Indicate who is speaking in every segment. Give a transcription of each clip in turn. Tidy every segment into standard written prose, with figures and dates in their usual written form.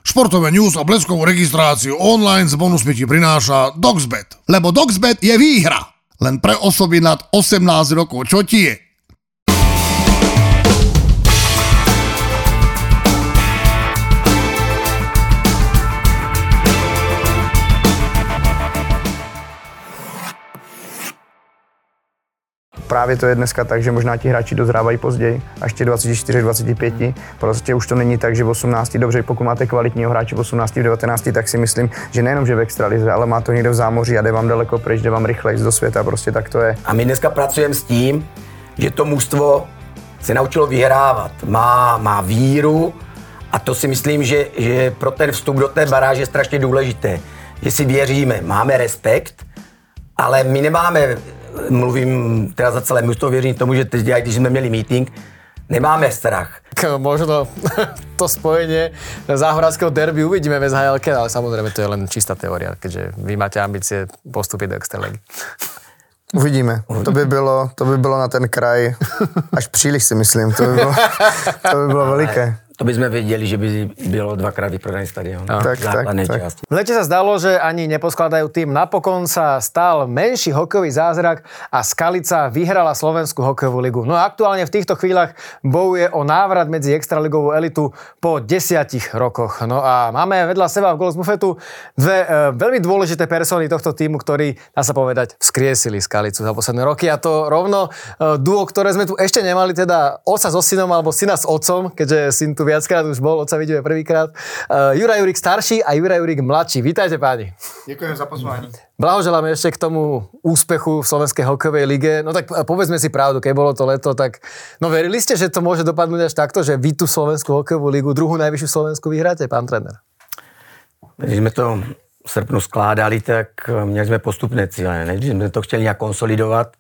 Speaker 1: Športové news a bleskovú registráciu online s bonusmi ti prináša Doxbet. Lebo Doxbet je výhra. Len pre osoby nad 18 rokov. Čo ti je?
Speaker 2: Právě to je dneska tak, že možná ti hráči dozrávají později, až ti 24, 25. Prostě už to není tak, že v 18, dobře, pokud máte kvalitního hráče v 18, v 19, tak si myslím, že nejenom, že v extralize, ale má to někde v zámoří a jde vám daleko pryč, jde vám rychlejc do světa, prostě tak to je.
Speaker 3: A my dneska pracujeme s tím, že to mužstvo se naučilo vyhrávat, má víru a to si myslím, že pro ten vstup do té baráže je strašně důležité, že si věříme, máme respekt, ale my nemáme, mluvím teda za celé mužstvo, věřím tomu, že teď, když jsme měli meeting, nemáme strach.
Speaker 4: Možno to spojenie záhradského derby uvidíme bez HLK, ale samozrejme to je len čistá teória, keďže vy máte ambície postúpiť do Extraligy.
Speaker 2: Uvidíme. To by bylo na ten kraj až příliš, si myslím. To by bylo veliké.
Speaker 3: To by sme vedeli, že by bylo dvakrát vyprodaný stadión.
Speaker 2: Tak.
Speaker 4: V lete sa zdalo, že ani neposkladajú tým. Napokon sa stal menší hokejový zázrak a Skalica vyhrala Slovenskú hokejovú ligu. No a aktuálne v týchto chvíľach bojuje o návrat medzi extraligovú elitu po 10 rokoch. No a máme vedľa seba v Golos Buffetu dve veľmi dôležité persony tohto týmu, ktorí, dá sa povedať, vzkriesili Skalicu za posledné roky. A to rovno duo, ktoré sme tu ešte nemali, teda otca so synom alebo syna s otcom, keďže syn tu viackrát už bol, otca vidíme prvýkrát. Juraj Jurík starší a Juraj Jurík mladší. Vítajte, páni.
Speaker 5: Ďakujem za pozvanie.
Speaker 4: Blahoželáme ešte k tomu úspechu v Slovenskej hokejovej lige. No tak povedzme si pravdu, keď bolo to leto, tak no verili ste, že to môže dopadnúť až takto, že vy tú Slovenskú hokejovú ligu, druhú najvyššiu Slovensku vyhráte, pán tréner?
Speaker 3: Když sme to v srpnu skládali, tak měli sme postupné cíle. Než sme to chtěli nějak konsolidovat,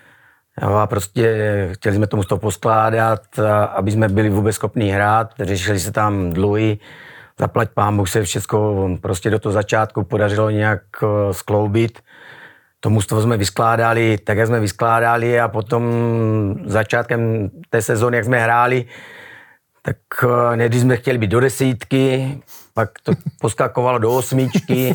Speaker 3: a prostě chtěli jsme tomu z toho poskládat, aby jsme byli vůbec schopní hrát, řešili se tam dluhy, zaplať pán Bůh se všechno prostě do toho začátku podařilo nějak skloubit. To mužstvo jsme vyskládali tak, jak jsme vyskládali a potom začátkem té sezóny, jak jsme hráli, tak nejdřív jsme chtěli být do 10, pak to poskakovalo do 8,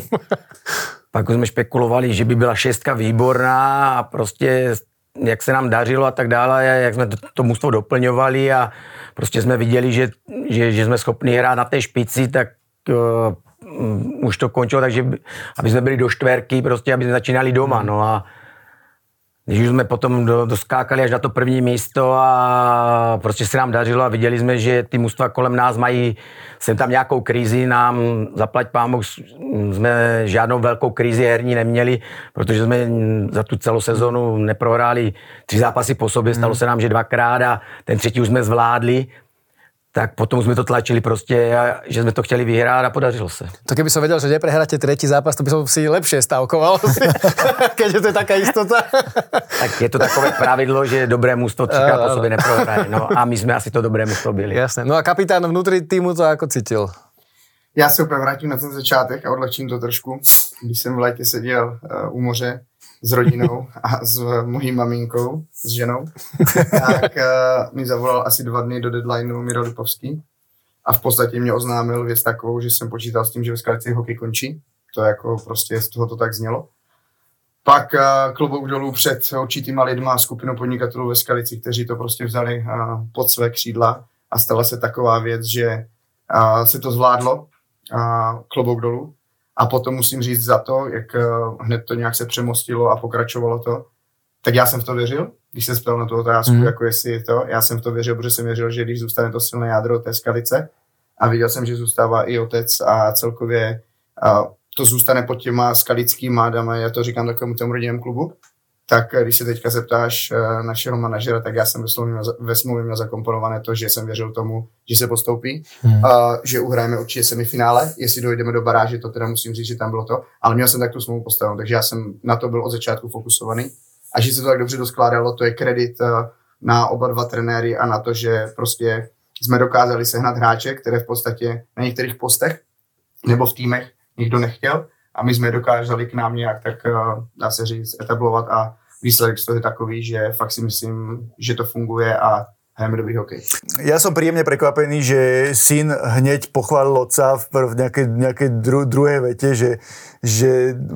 Speaker 3: pak jsme špekulovali, že by byla 6 výborná a prostě jak se nám dařilo a tak dále, jak jsme to mužstvo doplňovali a prostě jsme viděli, že jsme schopni hrát na té špici, tak už to končilo, takže aby jsme byli do 4, prostě aby jsme začínali doma, no a když už jsme potom doskákali až na to první místo a prostě se nám dařilo a viděli jsme, že ty mužstva kolem nás mají sem tam nějakou krizi, nám zaplať pán Bůh, jsme žádnou velkou krizi herní neměli, protože jsme za tu celou sezonu neprohráli 3 zápasy po sobě, stalo se nám, že 2krát a ten 3. už jsme zvládli. Tak potom sme to tlačili proste, že sme to chceli vyhrať a podařilo sa.
Speaker 4: To keby som vedel, že neprehráte 3. zápas, to by som si lepšie stavkoval, keďže to je taká istota.
Speaker 3: Tak je to takové pravidlo, že dobré mužstvo 3krát po sobě neprohraje. No a my sme asi to dobré mužstvo byli.
Speaker 4: Jasné. No a kapitán vnútri týmu to ako cítil?
Speaker 5: Já se úplně vrátím na ten začátek a odlehčím to trošku. Když jsem v létě seděl u moře s rodinou a s mojí maminkou, s ženou, tak mi zavolal asi 2 dny do deadlineu Miro Lipovský a v podstatě mě oznámil věc takovou, že jsem počítal s tím, že ve Skalici hokej končí. To jako prostě z toho to tak znělo. Pak klobouk dolů před určitýma lidma, skupinou podnikatelů ve Skalici, kteří to prostě vzali pod své křídla a stala se taková věc, že se to zvládlo, klobouk dolů. A potom musím říct za to, jak hned to nějak se přemostilo a pokračovalo to, tak já jsem v to věřil, když se ptal na tu otázku, jako jestli je to, já jsem v to věřil, protože jsem věřil, že když zůstane to silné jádro té Skalice a viděl jsem, že zůstává i otec a celkově to zůstane pod těma skalickýma dama, já to říkám takovému tomu rodinnému klubu, tak když se teďka zeptáš našeho manažera, tak já jsem ve smlouvě měl zakomponované to, že jsem věřil tomu, že se postoupí, že uhrajeme určitě semifinále, jestli dojdeme do baráže, to teda musím říct, že tam bylo to, ale měl jsem tak tu smlouvu postavenou, takže já jsem na to byl od začátku fokusovaný a že se to tak dobře doskládalo, to je kredit na oba dva trenéry a na to, že prostě jsme dokázali sehnat hráče, které v podstatě na některých postech nebo v týmech nikdo nechtěl, a my jsme dokázali k nám nějak tak, dá se říct, etablovat a výsledek z toho je takový, že fakt si myslím, že to funguje a hrajeme dobrý hokej.
Speaker 6: Ja som príjemne prekvapený, že syn hneď pochválil otca v nejakej druhej vete, že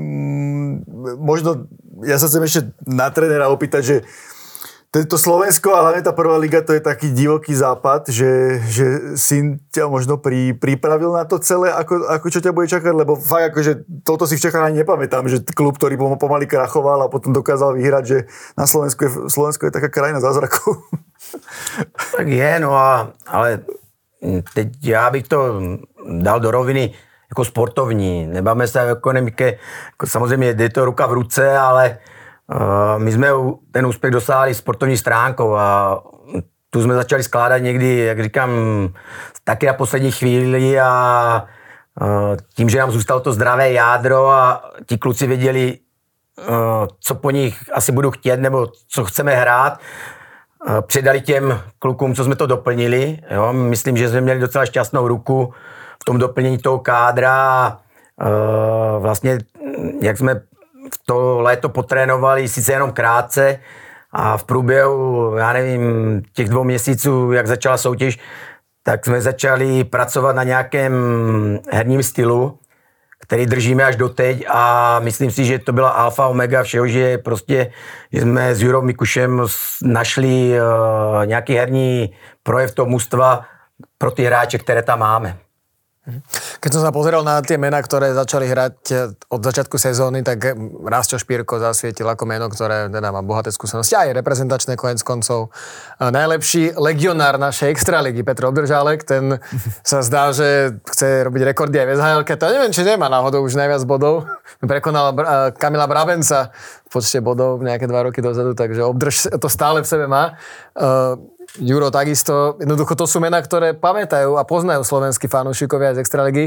Speaker 6: možno, ja sa chcem ešte na trénera opýtať, že to Slovensko a hlavne tá prvá liga, to je taký divoký západ, že syn ťa možno pripravil na to celé, ako čo ťa bude čakať, lebo fakt akože toto si v Čechách ani nepamätám, že klub, ktorý pomaly krachoval a potom dokázal vyhrať, že na Slovensku je taká krajina zázrakov.
Speaker 3: Tak je, no ale teď já bych to dal do roviny jako sportovní. Nebáme se o ekonomice, jako samozřejmě jde to ruka v ruce, ale my jsme ten úspěch dosáhli sportovní stránkou a tu jsme začali skládat někdy, jak říkám, taky na poslední chvíli a tím, že nám zůstalo to zdravé jádro a ti kluci věděli, co po nich asi budu chtět nebo co chceme hrát, předali těm klukům, co jsme to doplnili. Jo? Myslím, že jsme měli docela šťastnou ruku v tom doplnění toho kádra. Vlastně, jak jsme v to léto potrénovali, sice jenom krátce a v průběhu, já nevím, těch 2 měsíců, jak začala soutěž, tak jsme začali pracovat na nějakém herním stylu, který držíme až doteď a myslím si, že to byla alfa omega všeho, že prostě že jsme s Jurou Mikušem našli nějaký herní projev toho mužstva pro ty hráče, které tam máme.
Speaker 4: Keď som sa pozeral na tie mená, ktoré začali hrať od začiatku sezóny, tak Rastio Špírko zasvietil ako meno, ktoré teda má bohaté skúsenosti, aj reprezentačné koniec koncov. Najlepší legionár našej extraligy, Petr Obdržálek, ten sa zdá, že chce robiť rekordy aj v SHL-ke. To neviem, či nemá náhodou už najviac bodov. Prekonal Kamila Brabenca v počte bodov nejaké 2 roky dozadu, takže Obdrž to stále v sebe má. Juro takisto, jednoducho to sú mená, ktoré pamätajú a poznajú slovenskí fanúšikovia z extraligy.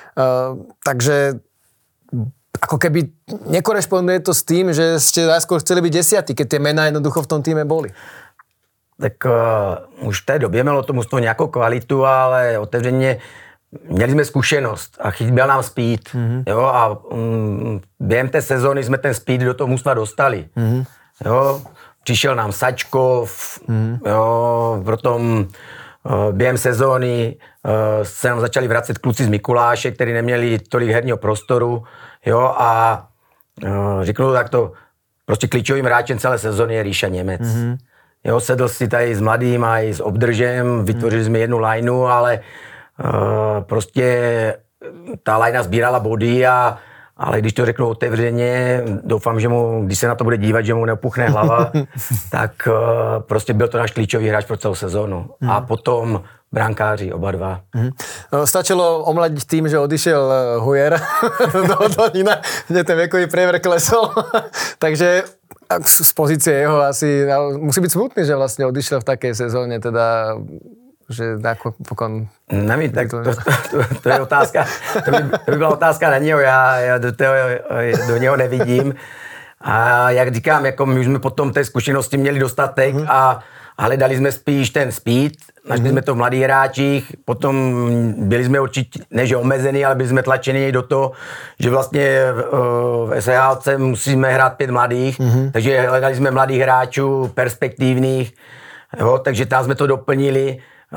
Speaker 4: Takže ako keby nekorešponduje to s tým, že ste najskôr chceli byť 10, keď tie mená jednoducho v tom týme boli.
Speaker 3: Tak už v té době mělo to mužstvo nějakou kvalitu, ale otevřeně měli jsme zkušenost a chyběl nám speed. Jo, a během té sezóny jsme ten speed do toho mužstva dostali. Jo. Přišel nám Sačkov, jo, potom během sezóny se nám začali vracet kluci z Mikuláše, kteří neměli tolik herního prostoru, jo, a řeknu tak to, prostě klíčovým hráčem celé sezóny je Ríša Němec. Jo, sedl si tady s mladým a i s Obdržem, vytvořili jsme jednu lineu, ale prostě ta linea sbírala body ale když to řeknu otevřeně, doufám, že mu, když se na to bude dívat, že mu neopuchne hlava, tak prostě byl to náš klíčový hráč pro celou sezónu. A potom brankáři, oba dva.
Speaker 4: Stačilo omladiť tým, že odišiel Hujer do Hodonína, kde ten vekový priemer klesol. Takže z pozície jeho asi musí byť smutný, že vlastne odišiel v takej sezóne, teda že napokon...
Speaker 3: Nevím, tak to je otázka, to by byla otázka na něho, já do něho nevidím. A jak říkám, jako my už jsme potom té zkušenosti měli dostatek a hledali jsme spíš ten speed, našli jsme to v mladých hráčích, potom byli jsme určitě, než omezení, ale byli jsme tlačeni do toho, že vlastně v SHLce musíme hrát 5 mladých, takže hledali jsme mladých hráčů, perspektivních, jo, takže tam jsme to doplnili.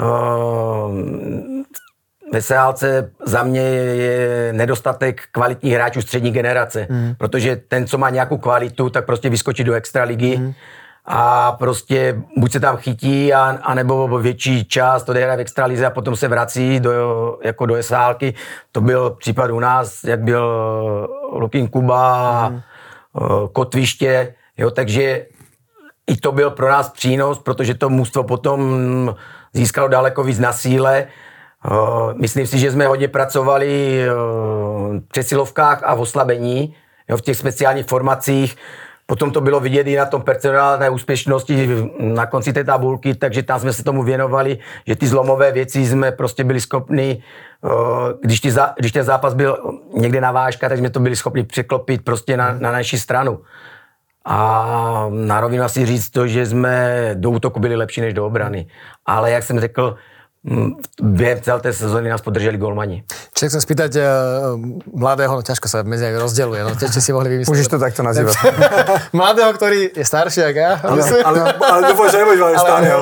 Speaker 3: Ve SHLce za mě je nedostatek kvalitních hráčů střední generace, protože ten, co má nějakou kvalitu, tak prostě vyskočí do extraligy a prostě buď se tam chytí, anebo větší část to hraje v extralize a potom se vrací jako do SHLky. To byl případ u nás, jak byl Lukin Kuba, Kotviště, jo, takže i to byl pro nás přínos, protože to mužstvo potom získalo daleko víc na síle. Myslím si, že jsme hodně pracovali v přesilovkách a v oslabení, jo, v těch speciálních formacích. Potom to bylo vidět i na tom personálné úspěšnosti na konci té tabulky, takže tam jsme se tomu věnovali, že ty zlomové věci jsme prostě byli schopni, když ten zápas byl někde na vážka, tak jsme to byli schopni překlopit prostě na naši stranu. A na rovinu asi říct to, že jsme do útoku byli lepší než do obrany. Ale jak jsem řekl, během celé té sezóny nás podrželi golmani.
Speaker 4: Čiže chcem spýtať mladého, no ťažko sa medzi nimi rozdeľuje, no či si mohli vymyslieť.
Speaker 2: Môžeš to takto nazývať.
Speaker 4: Mladého, ktorý je starší ako ja.
Speaker 6: Ale dúfam, že nebudeš mať stále.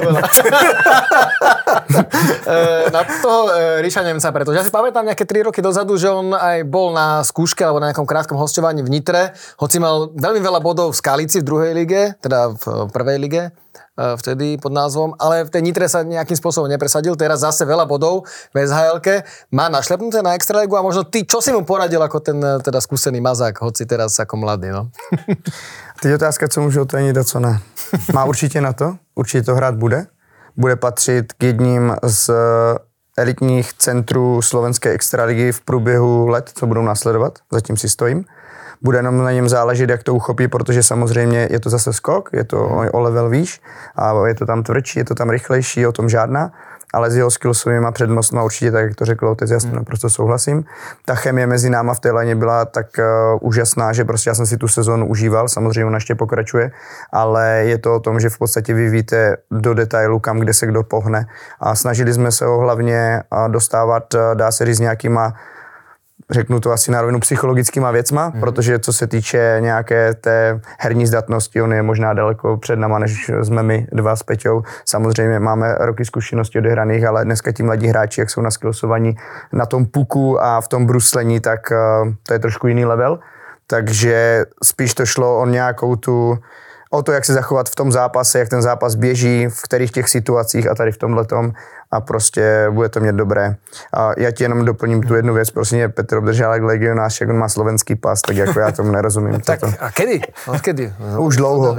Speaker 4: Na toho Ríša Nemca, pretože ja si pamätám nejaké 3 roky dozadu, že on aj bol na skúške alebo na nejakom krátkom hosťovaní v Nitre, hoci mal veľmi veľa bodov v Skalici v druhej lige, teda v prvej lige, vtedy pod názvom, ale v tej Nitre sa nejakým spôsobom nepresadil, teraz zase veľa bodov v SHL-ke, má našlepnuté na Extraligu a možno ty, čo si mu poradil ako ten teda skúsený mazák, hoci teraz ako mladý, no?
Speaker 2: Teď otázka, co může ocenit a co ne. Má určitě na to, určitě to hrát bude. Bude patřit k jedním z elitních centrů slovenské extraligy v průběhu let, co budou následovat, zatím si stojím. Bude jenom na něm záležet, jak to uchopí, protože samozřejmě je to zase skok, je to o level výš a je to tam tvrdší, je to tam rychlejší, o tom žádná, ale s jeho skillsovýma přednostma určitě, tak jak to řekl otec, já s tím naprosto souhlasím. Ta chemie mezi náma v té léně byla tak úžasná, že prostě já jsem si tu sezónu užíval, samozřejmě ona ještě pokračuje, ale je to o tom, že v podstatě vy víte do detailu, kam kde se kdo pohne a snažili jsme se ho hlavně dostávat, dá se říct, nějakýma, řeknu to asi na rovinu, psychologickýma věcma, protože co se týče nějaké té herní zdatnosti, on je možná daleko před náma, než jsme my dva s Peťou. Samozřejmě máme roky zkušeností odehraných, ale dneska ti mladí hráči, jak jsou naskilosovaní na tom puku a v tom bruslení, tak to je trošku jiný level. Takže spíš to šlo o nějakou o to, jak se zachovat v tom zápase, jak ten zápas běží, v kterých těch situacích a tady v tomhletom a prostě bude to mít dobré. A já ti jenom doplním tu jednu věc, prosím mě, Petr Obdržálek, legionář, jak on má slovenský pas, tak jako já tomu nerozumím.
Speaker 4: Tak a kedy? Odkedy?
Speaker 2: Už dlouho.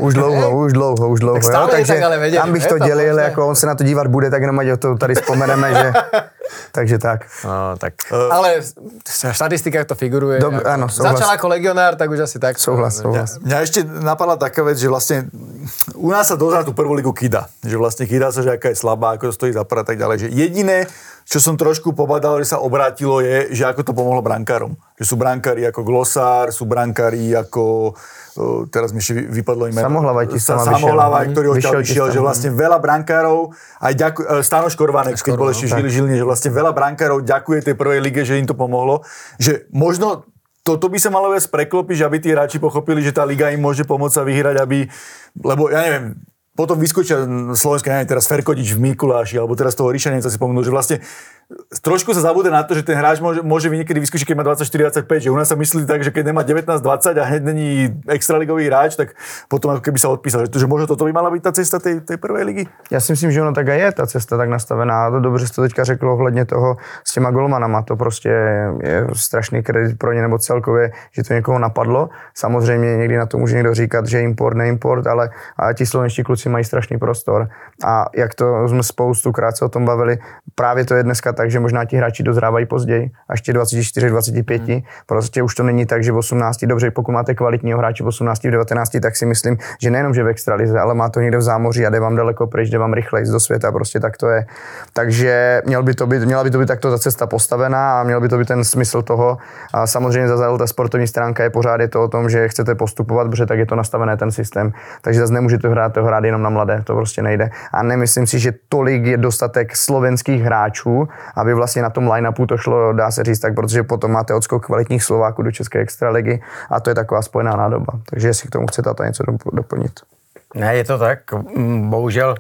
Speaker 4: Tak stále
Speaker 2: takže
Speaker 4: tak ale vedeli,
Speaker 2: tam bych to dělil, jako on se na to dívat bude, tak jenom ať to tady vzpomeneme, že... Takže tak.
Speaker 4: No, tak. Ale v štatistikách to figuruje.
Speaker 2: Áno, souhlas.
Speaker 4: Začal ako legionár, tak už asi tak.
Speaker 2: Souhlas.
Speaker 6: Mňa ešte napadla taká vec, že vlastne u nás sa dozná tú prvú ligu kýda. Že vlastne kýda sa, že aká je slabá, ako to stojí za prd a tak ďalej. Že jediné, čo som trošku pobadal, že sa obrátilo je, že ako to pomohlo brankárom. Že sú brankári ako Glosár, sú brankári ako... teraz mi ešte vypadlo im Samohlavaj, ktorý odtiaľ vyšiel, že vlastne veľa brankárov, aj Stanoš Korvanek, keď bol ešte v Žiline, že vlastne veľa brankárov ďakuje tej prvej lige, že im to pomohlo. Že možno toto by sa malo viac preklopiť, že aby tí hráči pochopili, že tá liga im môže pomôcť sa vyhrať, lebo ja neviem, potom vyskočia slovenské, neviem, teraz Ferkodič v Mikuláši, alebo teraz toho Ríša Nemca si spomenul, že vlastne trošku sa zabúda na to, že ten hráč môže niekedy vyskúšiť, keď má 24-25, že u nás sa myslí tak, že keď nemá 19-20 a hneď není extraligový hráč, tak potom ako keby sa odpísal. Že možno toto by mala byť tá cesta tej prvej ligy?
Speaker 2: Já si myslím, že ono tak je, ta cesta tak nastavená. To dobře jsi to teďka řekl ohledně toho s těma golmanama. To prostě je strašný kredit pro ně, nebo celkově, že to někoho napadlo. Samozřejmě někdy na to může někdo říkat, že import, neimport, ale ti slovenští kluci mají strašný prostor. A jak to jsme spoustukrát se o tom bavili, právě to je dneska tak, že možná ti hráči dozrávají později, až tě 24, 25. Prostě už to není tak, že v 18, dobře, pokud máte kvalitního hráče v 18, v 19, tak si myslím, že nejenom, že v extralize, ale má to někde v zámoří a jde vám daleko pryč, jde vám rychleji do světa, prostě tak to je. Takže měla by to být takto ta cesta postavená a měl by to být ten smysl toho. A samozřejmě za ta sportovní stránka je pořád je to o tom, že chcete postupovat, protože tak je to nastavené ten systém. Takže zase nemůžete hrát jenom na mladé, to prostě nejde. A nemyslím si, že tolik je dostatek slovenských hráčů, aby vlastně na tom line-upu to šlo, dá se říct tak, protože potom máte odskok kvalitních Slováků do České extraligy a to je taková spojená nádoba. Takže jestli k tomu chcete to něco doplnit.
Speaker 3: Ne, je to tak. Bohužel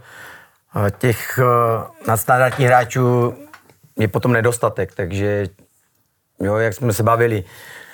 Speaker 3: těch nadstandardních hráčů je potom nedostatek, takže jo, jak jsme se bavili,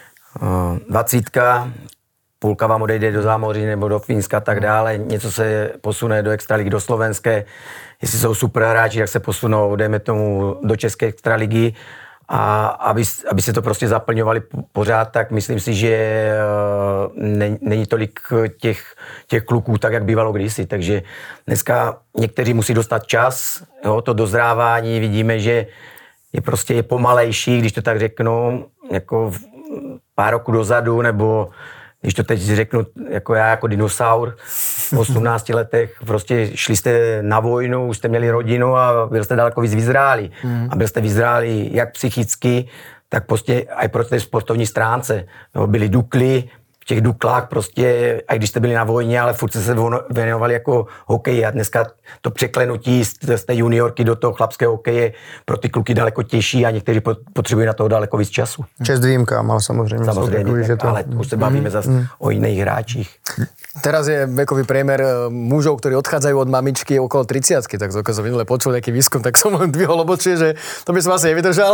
Speaker 3: 20, půlka vám odejde do zámoří nebo do Fínska a tak dále, něco se posune do extraligy, do slovenské, jestli jsou super hráči, jak se posunou, dejme tomu, do české extraligy a aby se to prostě zaplňovali pořád, tak myslím si, že není tolik těch kluků tak, jak bývalo kdysi, takže dneska někteří musí dostat čas, jo, to dozrávání, vidíme, že je pomalejší, když to tak řeknu, jako pár roků dozadu, nebo když to teď řeknu, jako já, jako dinosaur, v 18 letech, prostě šli jste na vojnu, už jste měli rodinu a byl jste daleko víc vyzrálí. A byl jste vyzrálí jak psychicky, tak prostě aj pro té sportovní stránce. No, byli dukli, v těch Duklách prostě, a když jste byli na vojně, ale furt se věnovali jako hokej a dneska to překlenutí z té juniorky do toho chlapského hokeje pro ty kluky daleko těžší a někteří potřebují na toho daleko víc času.
Speaker 2: Čest výjimkám, ale samozřejmě.
Speaker 3: Samozřejmě,
Speaker 2: že to...
Speaker 3: ale už se bavíme zase o jiných hráčích.
Speaker 4: Teraz je vekový priemer mužov, ktorí odchádzajú od mamičky okolo 30-ky, tak to, keď som minule počul nejaký výskum, tak som dvihol obočie, že to by som asi nevydržal.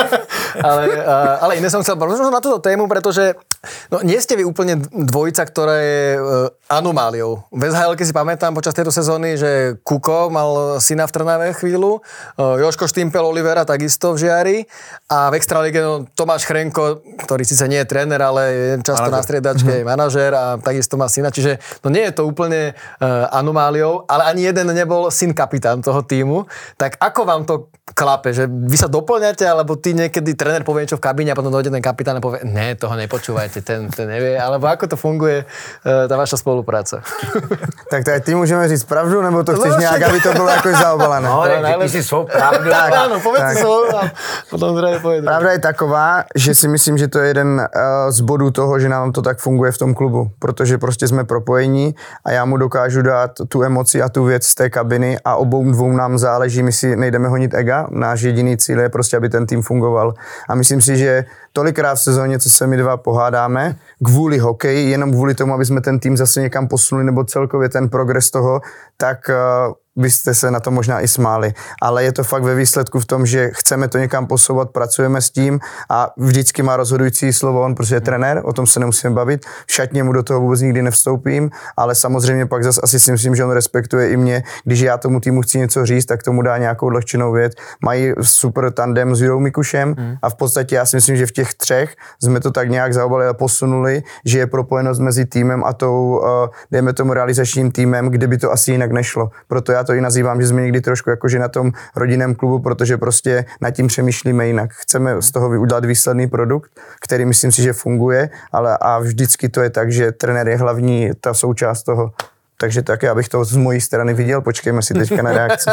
Speaker 4: ale iné som chcel možno na túto tému, pretože nie ste vy úplne dvojica, ktorá je anomáliou. V SHL-ke si pamätám počas tejto sezóny, že Kuko mal syna v Trnave chvíľu, Joško Štimpel Olivera takisto v Žiari a v Extralíge Tomáš Chrenko, ktorý síce nie je tréner, ale je často na striedačke, je manažér a takisto má syna. Čiže nie je to úplne anomáliou, ale ani jeden nebol syn kapitán toho týmu. Tak ako vám to klape? Že vy sa doplňate, alebo ty niekedy tréner povie niečo v kabíne a potom dojde ten kapitán a povie, ne, toho nepočúvajte, ten nevie. Alebo ako to funguje tá vaša spolupráca?
Speaker 2: Tak tady ty můžeme říct pravdu, nebo to chceš nějak, aby to bylo jako zaobalené?
Speaker 3: No, řekni si svou pravdu.
Speaker 4: Áno, povedz si svou a potom druhé povedu.
Speaker 2: Pravda je taková, že si myslím, že to je jeden z bodů toho, že nám to tak funguje v tom klubu, protože prostě jsme propojení a já mu dokážu dát tu emoci a tu věc z té kabiny a obou dvou nám záleží, my si nejdeme honit ega, náš jediný cíl je prostě, aby ten tým fungoval. A myslím si, že tolikrát v sezóně, co se my dva pohádáme, kvůli hokeji, jenom kvůli tomu, aby jsme ten tým zase někam posunuli, nebo celkově ten progres toho, tak byste se na to možná i smáli. Ale je to fakt ve výsledku v tom, že chceme to někam posouvat, pracujeme s tím a vždycky má rozhodující slovo on, protože je trenér, o tom se nemusíme bavit. V šatně mu do toho vůbec nikdy nevstoupím, ale samozřejmě pak zase asi si myslím, že on respektuje i mě. Když já tomu týmu chci něco říct, tak tomu dá nějakou odlehčenou věc. Mají super tandem s Jirou Mikušem a v podstatě já si myslím, že v těch třech jsme to tak nějak zaobalili a posunuli, že je propojenost mezi týmem a tou, dejme tomu, realizačním týmem, kde by to asi jinak nešlo. Proto já to i nazývám, že jsme někdy trošku jakože na tom rodinném klubu, protože prostě nad tím přemýšlíme jinak. Chceme z toho udělat výsledný produkt, který myslím si, že funguje, ale a vždycky to je tak, že trenér je hlavní ta součást toho. Takže tak já bych to z mojí strany viděl, počkejme si teďka na reakci.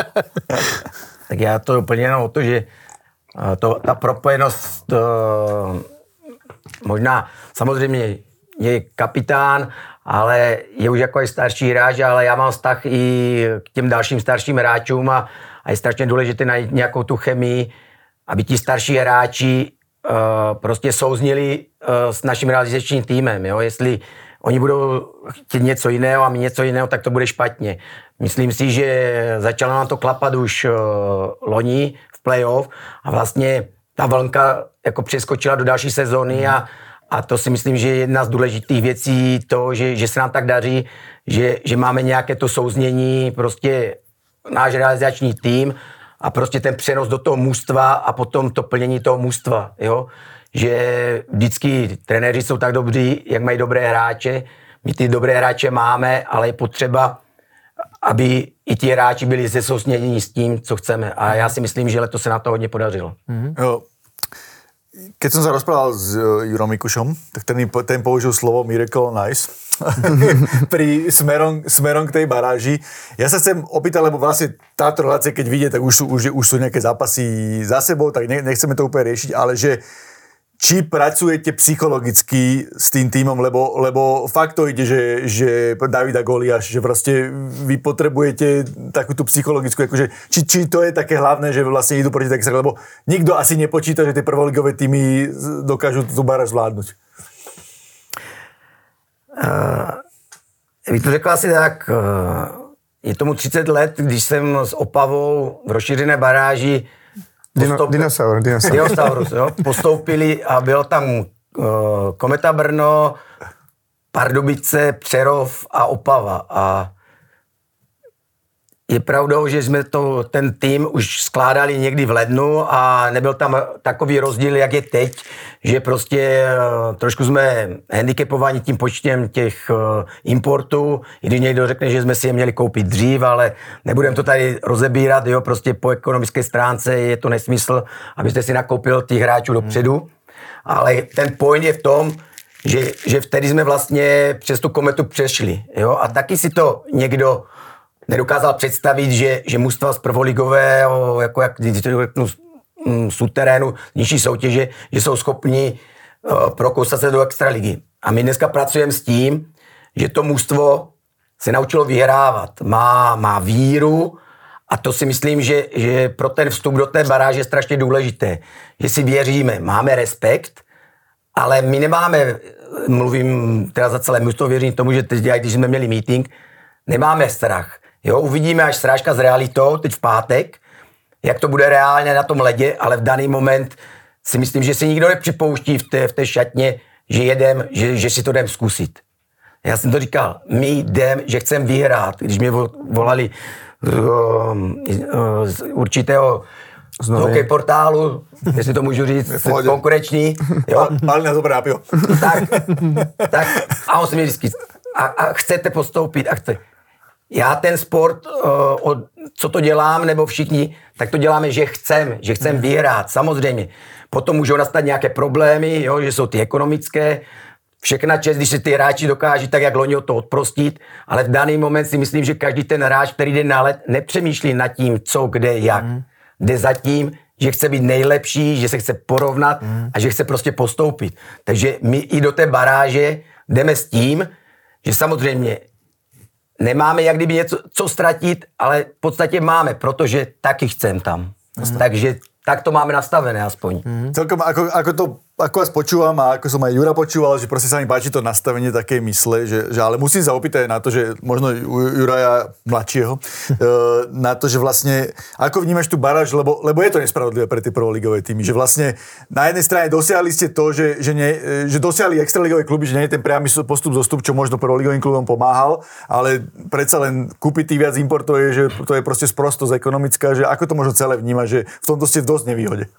Speaker 3: Tak já to doplním jenom o to, že ta propojenost možná samozřejmě je kapitán, ale je už jako starší hráč, ale já mám vztah i k těm dalším starším hráčům a je strašně důležité najít nějakou tu chemii, aby ti starší hráči prostě souznili s naším realizačním týmem. Jo? Jestli oni budou chtít něco jiného a my něco jiného, tak to bude špatně. Myslím si, že začalo nám to klapat už loni v playoff a vlastně ta vlnka jako přeskočila do další sezóny a to si myslím, že je jedna z důležitých věcí to, že se nám tak daří, že máme nějaké to souznění, prostě náš realizační tým a prostě ten přenos do toho mužstva a potom to plnění toho mužstva, jo. Že vždycky trenéři jsou tak dobří, jak mají dobré hráče, my ty dobré hráče máme, ale je potřeba, aby i ti hráči byli ze souznění s tím, co chceme. A já si myslím, že letos se nám to hodně podařilo.
Speaker 6: Jo. Keď som sa rozprával s Jurom Mikušom, tak ten použil slovo Miracle Nice pri smerom k tej baráži. Ja sa chcem opýtať, lebo vlastne táto relácia, keď vidie, tak už sú nejaké zápasy za sebou, tak nechceme to úplne riešiť, ale že či pracujete psychologicky s tým tímom, lebo fakt to ide, že Davida Goliáš, že proste vy potrebujete takú tú psychologickú, akože, či to je také hlavné, že vlastne idú proti tak, lebo nikto asi nepočíta, že tie prvoligové týmy dokážu tú baráž zvládnuť.
Speaker 3: Bych to řekl asi tak, je tomu 30 let, když jsem s Opavou v rozšířené baráži Dinosaurus, jo, postoupili a bylo tam Kometa Brno, Pardubice, Přerov a Opava. A je pravdou, že jsme ten tým už skládali někdy v lednu a nebyl tam takový rozdíl, jak je teď, že prostě trošku jsme handicapovaní tím počtem těch importů, i když někdo řekne, že jsme si je měli koupit dřív, ale nebudeme to tady rozebírat, jo, prostě po ekonomické stránce je to nesmysl, abyste si nakoupil těch hráčů dopředu, ale ten point je v tom, že vtedy jsme vlastně přes tu Kometu přešli, jo, a taky si to někdo nedokázal představit, že mužstva z prvoligového, jako jak řeknu, suterénu, nižší soutěže, že jsou schopni prokousat se do extraligy. A my dneska pracujeme s tím, že to mužstvo se naučilo vyhrávat. Má víru a to si myslím, že pro ten vstup do té baráže je strašně důležité. Že si věříme, máme respekt, ale my nemáme, mluvím teda za celé mužstvo, věřím tomu, že teď, když jsme měli meeting, nemáme strach. Jo, uvidíme až srážka s realitou, teď v pátek, jak to bude reálně na tom ledě, ale v daný moment si myslím, že si nikdo nepřipouští v té šatně, že jedem, že si to jdem zkusit. Já jsem to říkal, my jdem, že chcem vyhrát. Když mě volali z určitého hokej portálu, jestli to můžu říct, konkurenční.
Speaker 6: Ale na dobré nápio.
Speaker 3: Tak, a on se mi vždycky, a chcete postoupit, a chce. Já ten sport, co to dělám, nebo všichni, tak to děláme, že chcem vyhrát, samozřejmě. Potom můžou nastat nějaké problémy, jo, že jsou ty ekonomické, všechna čest, když se ty hráči dokáží tak, jak loni to odprostit, ale v daný moment si myslím, že každý ten hráč, který jde na led, nepřemýšlí nad tím, co, kde, jak. Jde za tím, že chce být nejlepší, že se chce porovnat a že chce prostě postoupit. Takže my i do té baráže jdeme s tím, že samozřejmě nemáme jak kdyby něco co ztratit, ale v podstatě máme, protože taky chcem tam. Takže tak to máme nastavené aspoň.
Speaker 6: Celkom ako vás počúvam a ako som aj Jura počúval, že proste sa mi páči to nastavenie takej mysle, že ale musím sa opýtať na to, že možno Juraja mladšieho, na to, že vlastne ako vnímaš tú baráž, lebo je to nespravodlivé pre tie prvoligové týmy, že vlastne na jednej strane dosiahli ste to, že dosiahli extraligové kluby, že nie je ten priamy postup zostup, čo možno prvoligovým klubom pomáhal, ale predsa len kúpiť tých viac importov je, že to je proste sprostosť ekonomická, že ako to možno celé vnímať, že v tomto ste v dosť nevýhode.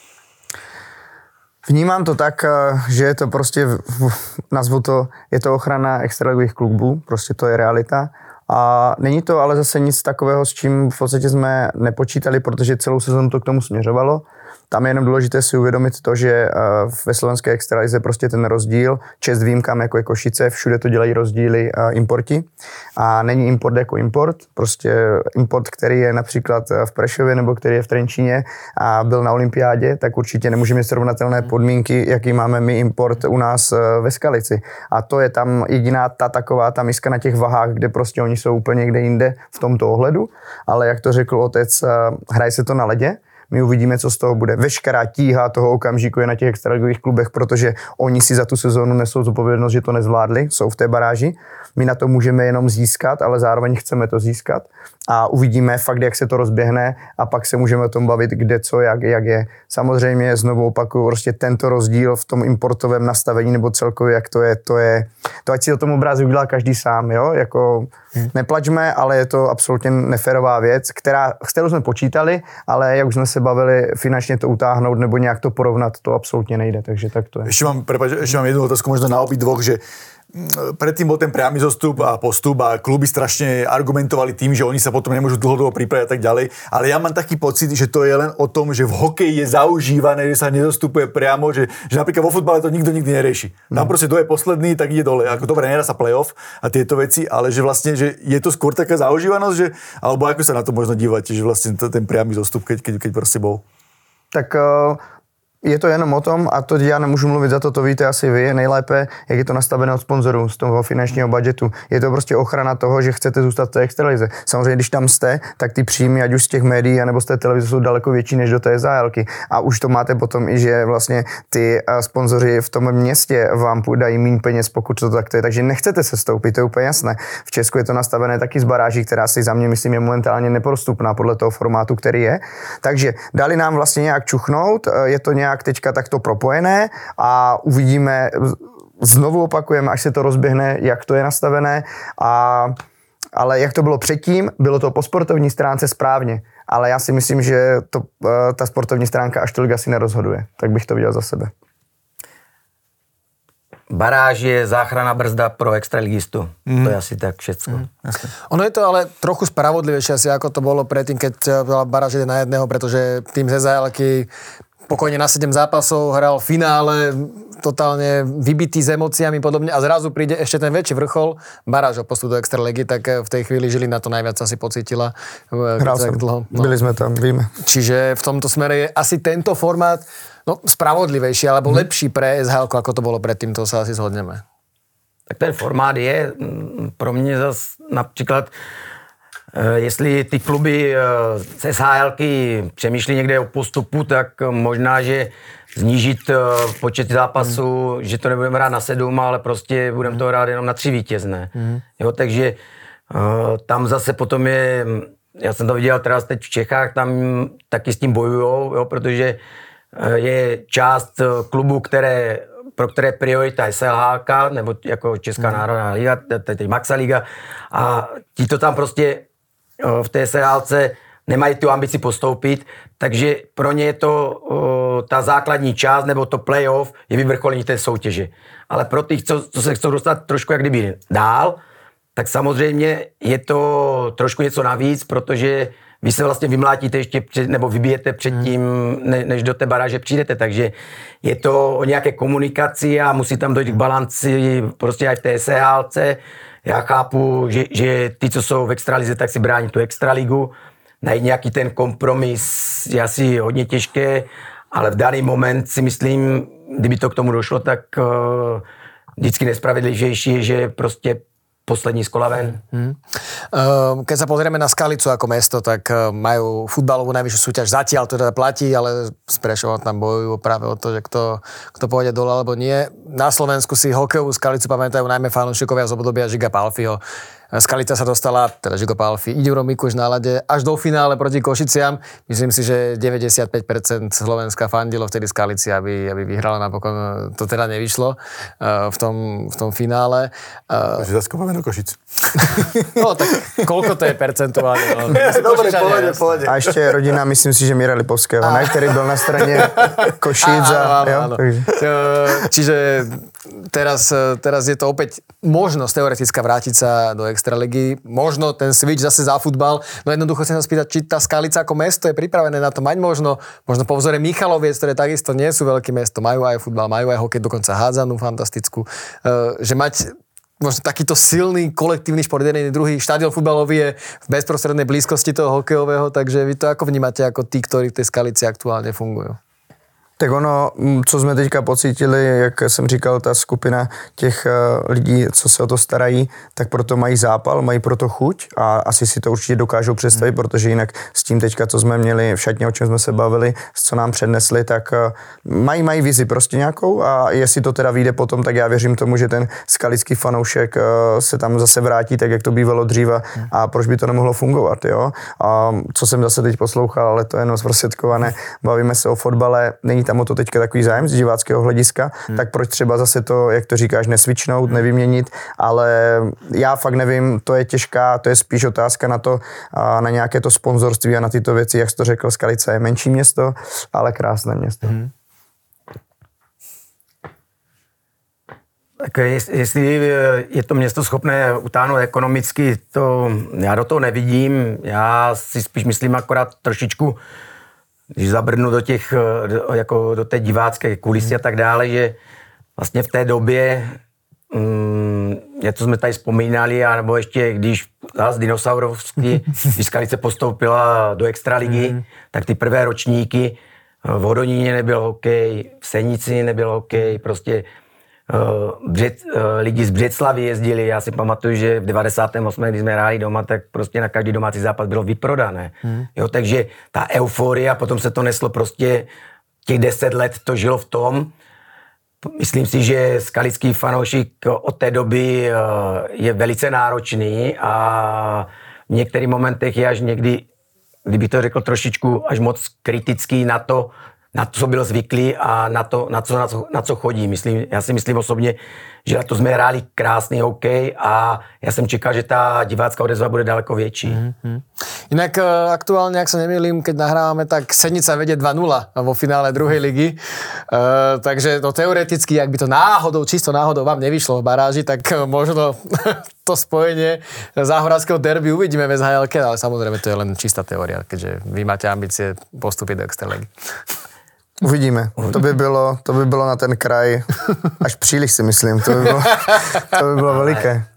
Speaker 2: Vnímám to tak, že je to prostě, nazvu to, je to ochrana extraligových klubů, prostě to je realita. A není to ale zase nic takového, s čím v podstatě jsme nepočítali, protože celou sezonu to k tomu směřovalo. Tam je jenom důležité si uvědomit to, že ve slovenské extralize prostě ten rozdíl, čest výjimkám jako je Košice, všude to dělají rozdíly importi. A není import jako import, prostě import, který je například v Prešově nebo který je v Trenčíně a byl na olympiádě, tak určitě nemůžeme srovnatelné podmínky, jaký máme my import u nás ve Skalici. A to je tam jediná taková ta miska na těch vahách, kde prostě oni jsou úplně někde jinde v tomto ohledu. Ale jak to řekl otec, hraje se to na ledě. My uvidíme, co z toho bude. Veškerá tíha toho okamžiku je na těch extraligových klubech, protože oni si za tu sezónu nesou zodpovědnost, že to nezvládli, jsou v té baráži. My na to můžeme jenom získat, ale zároveň chceme to získat. A uvidíme fakt, jak se to rozběhne a pak se můžeme o tom bavit, kde co, jak je. Samozřejmě znovu opakuju, prostě tento rozdíl v tom importovém nastavení nebo celkově, jak to je, ať si o tom obrázek udělá každý sám, jo, jako neplačme, ale je to absolutně neférová věc, s kterou jsme počítali, ale jak už jsme se bavili, finančně to utáhnout nebo nějak to porovnat, to absolutně nejde, takže tak to je.
Speaker 6: Ešte mám jednu otázku možno na obidvoch, že predtým bol ten priamy zostup a postup a kluby strašne argumentovali tým, že oni sa potom nemôžu dlhodobo pripraviť a tak ďalej, ale ja mám taký pocit, že to je len o tom, že v hokeji je zaužívané, že sa nezostupuje priamo, že napríklad vo futbale to nikto nikdy nerieši. Tam proste kto je posledný, tak ide dole. Ako dobre, nerá sa playoff a tieto veci, ale že vlastne, že je to skôr taká zaužívanosť, že alebo ako sa na to možno dívate, že vlastne ten priamy zostup, keď proste bol.
Speaker 2: Tak je to jenom o tom, a to já nemůžu mluvit za to víte asi vy, nejlépe, jak je to nastavené od sponzorů z toho finančního budžetu. Je to prostě ochrana toho, že chcete zůstat v té extralize. Samozřejmě, když tam jste, tak ty příjmy, ať už z těch médií, nebo z té televize, jsou daleko větší než do té SHLky. A už to máte potom i, že vlastně ty sponzoři v tom městě vám dají méně peněz, pokud to tak je. Takže nechcete se stoupit, to je úplně jasné. V Česku je to nastavené taky z baráží, která si za mě myslím je momentálně neprostupná podle toho formátu, který je. Takže dali nám vlastně nějak čuchnout, je to nějak teďka takto propojené a uvidíme, znovu opakujeme, až se to rozběhne, jak to je nastavené, ale jak to bylo předtím, bylo to po sportovní stránce správně, ale já si myslím, že ta sportovní stránka až tolik asi nerozhoduje, tak bych to viděl za sebe.
Speaker 3: Baráž je záchrana brzda pro extraligistu. To je asi tak všetko.
Speaker 4: Ono je to ale trochu spravodlivejšie asi ako to bolo predtým, keď bola baráž 1-1, pretože tým z SHLky pokojne na 7 zápasov hral v finále, totálne vybitý s emóciami podobne a zrazu príde ešte ten väčší vrchol, baráž o postup do extraligy, tak v tej chvíli Žilina to najviac asi pocítila.
Speaker 2: Hral som, byli sme tam, víme.
Speaker 4: Čiže v tomto smere je asi tento formát spravodlivejší alebo lepší pre SHL, ako to bolo predtým, to sa asi zhodneme.
Speaker 3: Tak ten formát je pro mě zase například, jestli ty kluby z SHLky přemýšlí někde o postupu, tak možná, že znížit počet zápasů, že to nebudeme hrát na 7, ale prostě budeme to hrát jenom na 3 vítězné. Jo, takže tam zase potom je, já jsem to viděl teraz teď v Čechách, tam taky s tím bojujou, jo, protože je část klubů, pro které priorita je SLHK, nebo jako Česká národná liga, teď Maxa liga, a ti to tam prostě v té SLHce nemají tu ambici postoupit, takže pro ně je to ta základní část, nebo to playoff je vyvrcholení té soutěže. Ale pro těch, co se chcou dostat trošku jak kdyby dál, tak samozřejmě je to trošku něco navíc, protože vy se vlastně vymlátíte ještě nebo vybijete předtím, než do té baráže přijdete, takže je to o nějaké komunikaci a musí tam dojít k balanci prostě aj v té SHLce. Já chápu, že ty, co jsou v extralize, tak si brání tu extraligu. Najít nějaký ten kompromis je asi hodně těžké, ale v daný moment si myslím, kdyby to k tomu došlo, tak vždycky nespravedlivější je, že prostě poslední z kola ven.
Speaker 4: Keď sa pozrieme na Skalicu ako mesto, tak majú futbalovú najvyššiu súťaž. Zatiaľ to teda platí, ale z Prešova tam bojujú práve o to, že kto pôjde dole alebo nie. Na Slovensku si hokejovú Skalicu pamätajú najmä fanúšikovia z obdobia Žiga Palfiho. Skalica sa dostala, teda Žigo Palfi, Igor Mikuš na ľade až do finále proti Košiciam. Myslím si, že 95% Slovenska fandilo vtedy Skalici, aby vyhrala, napokon to teda nevyšlo v tom finále.
Speaker 6: Takže zaskúpame do Košic.
Speaker 4: No tak koľko to je percentuálne? No,
Speaker 6: dobre, pohode.
Speaker 2: A ještě rodina, myslím si, že Míra Lipovského, ne? Který byl na straně Košic.
Speaker 4: Áno. Čiže teraz je to opäť možnosť teoretická vrátiť sa do extraligy. Možno ten switch zase za futbal. No jednoducho chcem sa spýtať, či tá Skalica ako mesto je pripravené na to mať možno po vzore Michaloviec, ktoré takisto nie sú veľké mesto, majú aj futbal, majú aj hokej, dokonca hádzanú fantastickú, že mať možno takýto silný kolektívny šport, jeden druhý štadión futbalový je v bezprostrednej blízkosti toho hokejového, takže vy to ako vnímate ako tí, ktorí v tej Skalici aktuálne fungujú?
Speaker 2: Tak ono, co jsme teďka pocítili, jak jsem říkal, ta skupina těch lidí, co se o to starají, tak proto mají zápal, mají proto chuť a asi si to určitě dokážou představit, protože jinak s tím teďka, co jsme měli v šatně, o čem jsme se bavili, co nám přednesli, tak mají vizi prostě nějakou a jestli to teda vyjde potom, tak já věřím tomu, že ten skalický fanoušek se tam zase vrátí, tak jak to bývalo dříve a proč by to nemohlo fungovat, jo? A co jsem zase teď poslouchal, ale to je jenom zprostředkované, bavíme se o fotbale, není tam o to teďka takový zájem z diváckého hlediska, tak proč třeba zase to, jak to říkáš, nesvičnout, nevyměnit, ale já fakt nevím, to je těžká, to je spíš otázka na to, na nějaké to sponzorství a na tyto věci, jak jsi to řekl, Skalica je menší město, ale krásné město.
Speaker 3: Tak jestli je to město schopné utáhnout ekonomicky, to já do toho nevidím, já si spíš myslím akorát trošičku, když zabrnu do té divácké kulisy a tak dále, že vlastně v té době, něco jsme tady vzpomínali, anebo ještě když z dinosaurovsky, když Skalice postoupila do extraligy, tak ty prvé ročníky v Hodoníně nebyl hokej, v Senici nebyl hokej, prostě lidi z Břeclavy jezdili, já si pamatuju, že v 98. když jsme hráli doma, tak prostě na každý domácí zápas bylo vyprodané. Jo, takže ta euforia, potom se to neslo prostě těch 10 let, to žilo v tom. Myslím si, že skalický fanoušik od té doby je velice náročný a v některých momentech je až někdy, kdybych to řekl trošičku, až moc kritický na to, co byl zvyklý a na co chodí. Já si myslím osobně, že na to jsme hráli krásný hokej a já jsem čekal, že ta divácká odezva bude daleko větší.
Speaker 4: Inak aktuálne, ak sa nemýlim, keď nahrávame, tak Senica vedie 2-0 vo finále druhej ligy. Takže no, teoreticky, ak by to čisto náhodou vám nevyšlo v baráži, tak možno to spojenie záhoráckého derby uvidíme v SHL-ke, ale samozrejme to je len čistá teória, keďže vy máte ambície postúpiť do extraligy.
Speaker 2: Uvidíme. To by bylo na ten kraj až příliš, si myslím. To by bylo veliké.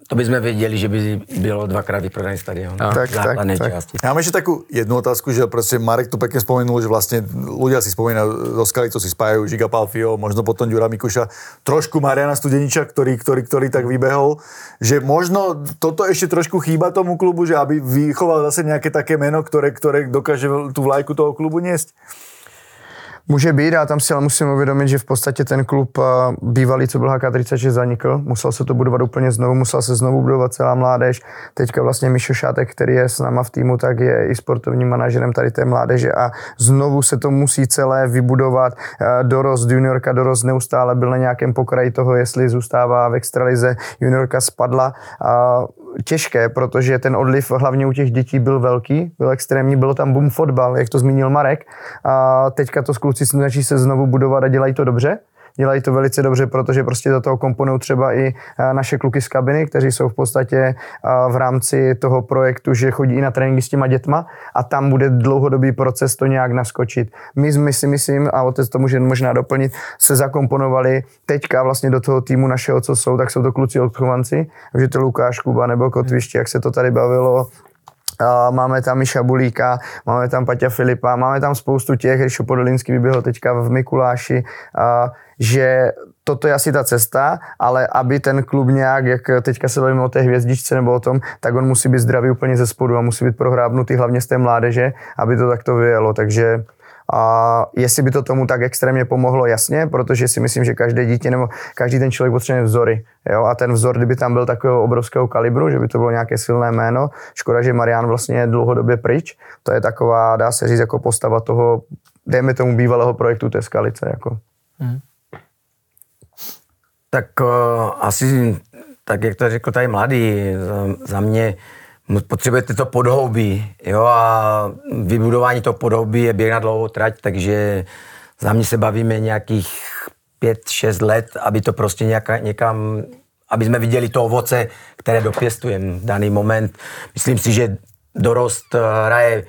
Speaker 3: To by sme vedeli, že by bylo dvakrát vyprodaný stadion.
Speaker 2: Tak.
Speaker 3: Časti.
Speaker 6: Ja mám ešte takú jednu otázku, že proste Marek tu pekne spomenul, že vlastne ľudia si spomínajú, do Skalicou si spájajú Žiga Palfio, možno potom Ďura Mikuša, trošku Mariana Studeniča, ktorý tak vybehol, že možno toto ešte trošku chýba tomu klubu, že aby vychoval zase nejaké také meno, ktoré dokáže tú vlajku toho klubu niesť?
Speaker 2: Může být, a tam si ale musím uvědomit, že v podstatě ten klub bývalý, co byl HK36, zanikl. Musel se to budovat úplně znovu, musela se znovu budovat celá mládež. Teďka vlastně Mišo Šátek, který je s náma v týmu, tak je i sportovním manažerem tady té mládeže a znovu se to musí celé vybudovat. Dorost, juniorka dorost neustále byl na nějakém pokraji toho, jestli zůstává v extralize, juniorka spadla. Těžké, protože ten odliv hlavně u těch dětí byl velký, byl extrémní, bylo tam boom fotbal, jak to zmínil Marek. A teďka to kluci snaží se znovu budovat a dělají to dobře. Dělají to velice dobře, protože prostě do toho komponují třeba i naše kluky z kabiny, kteří jsou v podstatě v rámci toho projektu, že chodí i na tréninky s těma dětma a tam bude dlouhodobý proces to nějak naskočit. My si myslím, a otec to může možná doplnit, se zakomponovali teďka vlastně do toho týmu našeho, co jsou, tak jsou to kluci odchovanci, že to Lukáš Kuba nebo Kotviště, jak se to tady bavilo. Máme tam Miša Bulíka, máme tam Paťa Filipa, máme tam spoustu těch, Rišo Podolinský vyběhl teďka v Mikuláši, že toto je asi ta cesta, ale aby ten klub nějak, jak teďka se bavíme o té hvězdičce nebo o tom, tak on musí být zdravý úplně ze spodu a musí být prohrábnutý hlavně z té mládeže, aby to takto vyjelo, takže a jestli by to tomu tak extrémně pomohlo, jasně, protože si myslím, že každé dítě nebo každý ten člověk potřebuje vzory. Jo? A ten vzor, kdyby tam byl takového obrovského kalibru, že by to bylo nějaké silné jméno, škoda, že Marián vlastně je dlouhodobě pryč, to je taková, dá se říct, jako postava toho, dejme tomu bývalého projektu té Skalice. Jako.
Speaker 3: Tak asi, tak jak to řekl tady mladý, za mě potřebujete to podhoubí, jo, a vybudování toho podhoubí je běh na dlouhou trať, takže za mě se bavíme nějakých 5-6 let, aby to prostě někam, aby jsme viděli to ovoce, které dopěstujeme v daný moment. Myslím si, že dorost hraje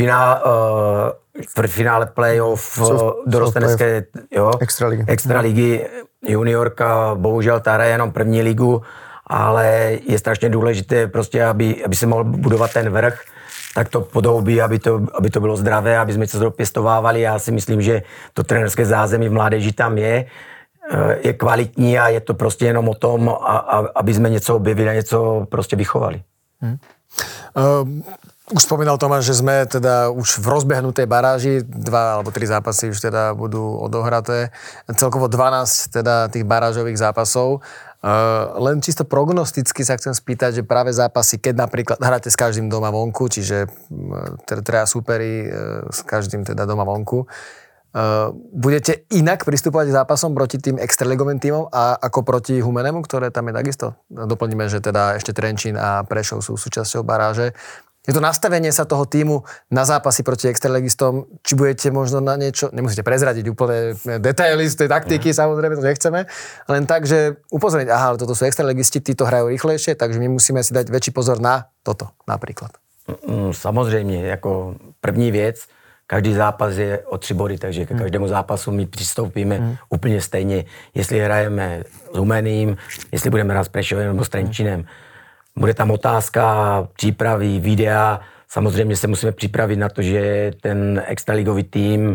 Speaker 3: v finále playoff dorostenecké extraligy, juniorka, bohužel ta hraje jenom první ligu, ale je strašně důležité prostě, aby se mohl budovat ten vrch, tak to podhoubí, aby to bylo zdravé, aby jsme se to dopěstovávali. Já si myslím, že to trenerské zázemí v mládeži tam je kvalitní a je to prostě jenom o tom, aby jsme něco objevili a něco prostě vychovali.
Speaker 4: Už spomínal Tomáš, že sme teda už v rozbehnutej baráži, 2 alebo 3 zápasy už teda budú odohraté, celkovo 12 teda tých barážových zápasov. Len čisto prognosticky sa chcem spýtať, že práve zápasy, keď napríklad hráte s každým doma vonku, čiže traja súperi s každým teda doma vonku, budete inak pristupovať k zápasom proti tým extraligovým tímom a ako proti Humenému, ktoré tam je takisto? Doplníme, že teda ešte Trenčín a Prešov sú súčasťou baráže. Je to nastavenie sa toho tímu na zápasy proti extraligistom, či budete možno na niečo, nemusíte prezradiť úplne detaily z tej taktiky, samozrejme to nechceme, len tak, že upozorniť, aha, ale toto sú extraligisti, títo hrajú rýchlejšie, takže my musíme si dať väčší pozor na toto napríklad.
Speaker 3: Samozřejmě, jako první věc, každý zápas je o 3 body, takže k každému zápasu my přistoupíme úplně stejně, jestli hrajeme s Humeným, jestli budeme hrát s Prešovem nebo s Trenčínem. Bude tam otázka přípravy, videa. Samozřejmě se musíme připravit na to, že ten extraligový tým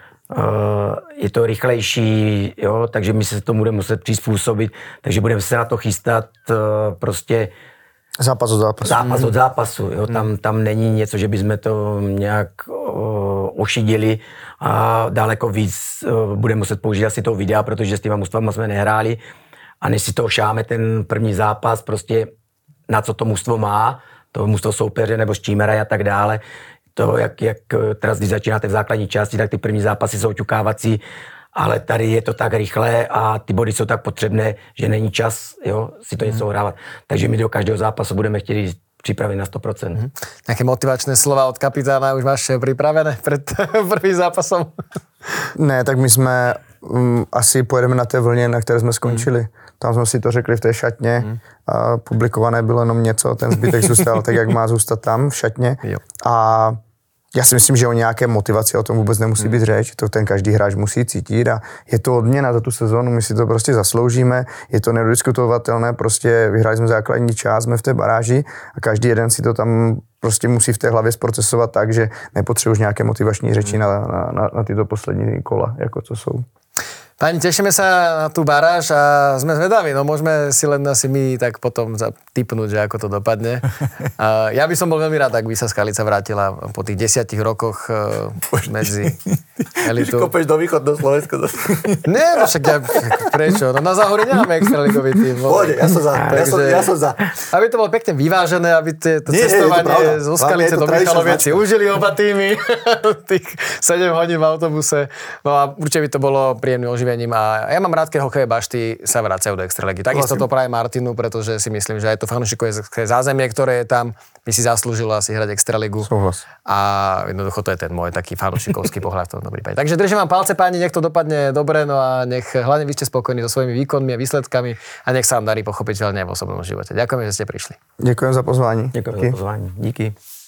Speaker 3: je to rychlejší, jo, takže my se tomu budeme muset přizpůsobit, takže budeme se na to chystat prostě
Speaker 2: zápas od zápasu.
Speaker 3: Zápas od zápasu, jo, tam není něco, že bychom to nějak ošidili a daleko víc budeme muset použít asi toho videa, protože s těma mužstvama jsme nehráli a než si to šáme ten první zápas, prostě na co to mužstvo má, to mužstvo soupeře nebo s čím hraje a tak dále. To, jak teraz, když začínáte v základní části, tak ty první zápasy jsou ťukávací, ale tady je to tak rychlé a ty body jsou tak potřebné, že není čas, jo, si to něco hrávat. Takže my do každého zápasu budeme chtěli připravit na 100%.
Speaker 4: Nejaké motivačné slova od kapitána už máš pripravené pred prvým zápasom?
Speaker 2: Ne, tak my jsme asi pojedeme na té vlně, na které jsme skončili. Tam jsme si to řekli v té šatně. A publikované bylo jenom něco, ten zbytek zůstal tak, jak má zůstat tam v šatně. Jo. A Já si myslím, že o nějaké motivaci o tom vůbec nemusí být řeč, to ten každý hráč musí cítit a je to odměna za tu sezónu, my si to prostě zasloužíme, je to nediskutovatelné, prostě vyhráli jsme základní část, jsme v té baráži a každý jeden si to tam prostě musí v té hlavě zprocesovat tak, že nepotřebuje už nějaké motivační řeči na tyto poslední kola, jako co jsou.
Speaker 4: Pani, tešíme sa na tú baráž a sme zvedaví, no môžeme si len asi my tak potom tipnúť, že ako to dopadne. Ja by som bol veľmi rád, ak by sa Skalica vrátila po tých 10 rokoch medzi elitou.
Speaker 6: Ty kopeš do východného Slovenska.
Speaker 4: Nie, no však prečo? No na Záhore nemáme extraligový tým.
Speaker 6: Pohode, ja som za.
Speaker 4: Aby to bolo pekne vyvážené, aby to cestovanie zo Skalice do Michaloviec si užili oba týmy. Tých 7 hodín v autobuse. No a určite by to bolo príjemným oživením. A ja mám rád, keď hokejové bašty sa vracajú do extraligy. Takisto to praje Martinu, pretože si myslím, že aj to fanúšikové zázemie, ktoré je tam, by si zaslúžilo asi hrať extraligu.
Speaker 2: Souhlas.
Speaker 4: A jednoducho to je ten môj taký fanúšikovský pohľad v tomto prípade. Takže držím vám palce, páni, nech to dopadne dobre, no a nech hlavne vy ste spokojní so svojimi výkonmi a výsledkami a nech sa vám darí pochopiteľne v osobnom živote. Ďakujem, že ste prišli.
Speaker 2: Děkujem za pozvání.
Speaker 3: Ďakujem za pozvání. Díky.